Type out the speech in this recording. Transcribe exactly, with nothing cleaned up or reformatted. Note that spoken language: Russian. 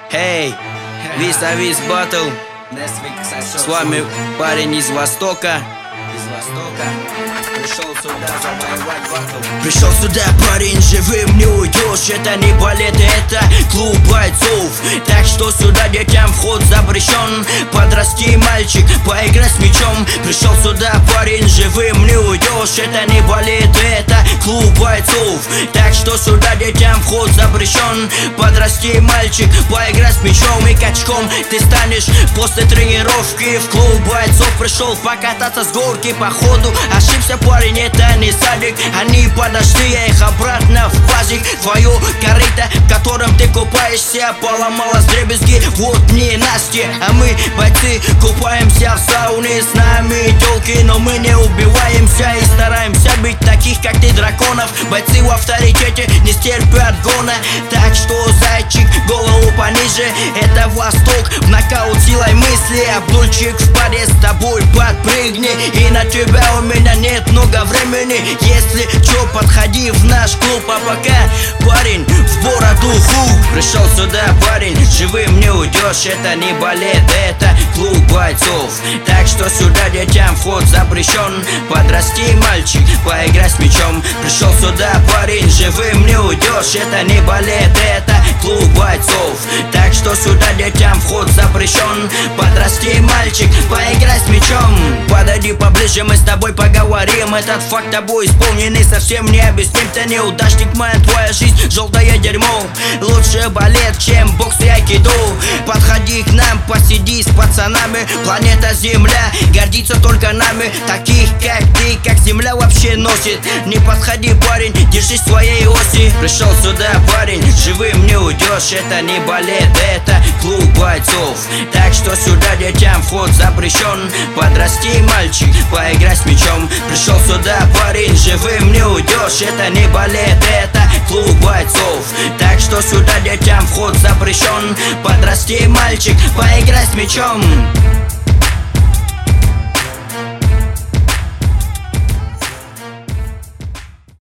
Эй, вис-а-вис батл. С вами парень из Востока. Из Востока. Пришел сюда завоевать батл. Пришел сюда парень живым, не уйдешь. Это не балет, это клуб бойцов. Так что сюда детям вход запрещен. Подрасти, мальчик, поиграй с мячом. Пришел сюда парень живым, не уйдешь. Это не балет, это клуб бойцов. Так что сюда детям вход запрещен. Подрасти, мальчик, поиграй с мячом и качком. Ты станешь после тренировки. В клуб бойцов пришел покататься с горки. Походу ошибся парень, это не садик. Они подошли, я их обратно в пазик. Твое корыто, в котором ты купаешься, поломалось дребезги, вот не Насте. А мы, бойцы, купаемся в сауне. С нами тёлки, но мы не убиваемся и стараемся быть таких, как ты, драконов. Бойцы в авторитете не стерпят гона. Так что, зайчик, голову пониже. Это Восток, в нокаут силой мысли. Абдульчик в паре с тобой подпрыгни. И на тебя у меня нет много времени. Если чё, подходи в наш клуб. А пока, парень, в бороду ху. Пришел сюда парень, живым не уйдешь. Это не балет, это клуб бойцов. Так что сюда детям вход запрещен. Подрасти, мальчик, поиграй с мячом. Пришел сюда парень, живым не уйдешь. Это не балет, это клуб бойцов. Так что сюда детям вход запрещен. Подрасти, мальчик, поиграй с мячом. Подойди поближе, мы с тобой поговорим. Этот факт тобой исполненный совсем не объясним. Ты неудачник, моя твоя жизнь, желтое дерьмо. Лучше балет, чем бокс и айкидо. Подходи к нам, посиди с пацанами. Планета Земля гордится только нами. Таких как ты, как Земля вообще носит. Не подходи, парень, держись своей оси. Пришел сюда парень, живым не уйдешь. Это не балет, это клуб бойцов. Так что сюда детям вход запрещен. Подрасти, мальчик, поиграй с мячом. Пришел сюда парень, живым не уйдешь. Это не балет, это клуб бойцов. Так что сюда детям вход запрещен. Подрасти, мальчик, поиграй с мячом.